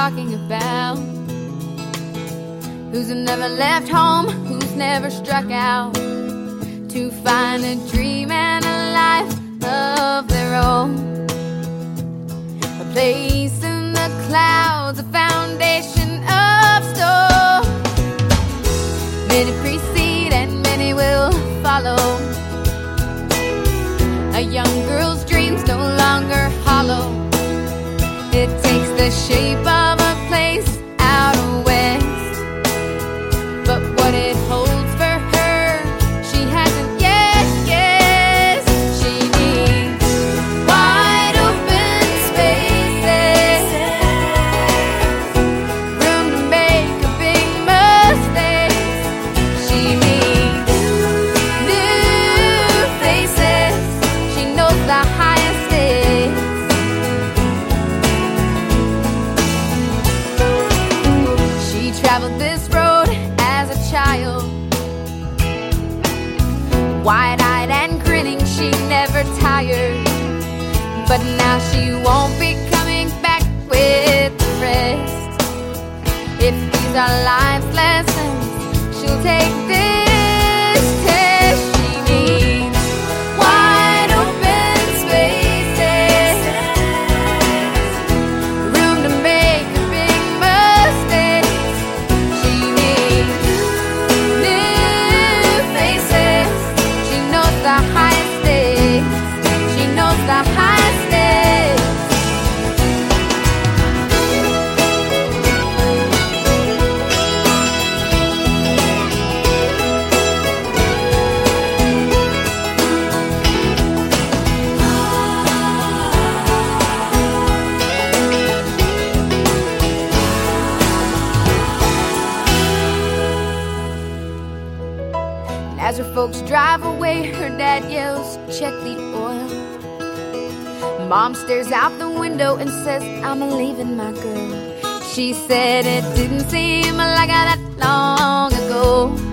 talking about? Who's never left home, who's never struck out to find a dream and a life of their own, a place in the clouds, a foundation of stone. Many precede and many will follow. A young girl's dreams no longer hollow. It takes the shape of a place out west, but what it holds for her, she hasn't yet guessed. She needs wide open spaces, room to make a big mistake. She needs new faces. She knows the highest stakes. She traveled this road as a child, wide-eyed and grinning, she never tired. But now she won't be coming back with the rest. If these are life's lessons, she'll take this test. She needs wide open spaces, room to make a big mistake. She needs new faces. She knows the highest stakes. She knows the highest stakes. As her folks drive away, her dad yells, "Check the oil." Mom stares out the window and says, "I'm leaving my girl." She said it didn't seem like that long ago.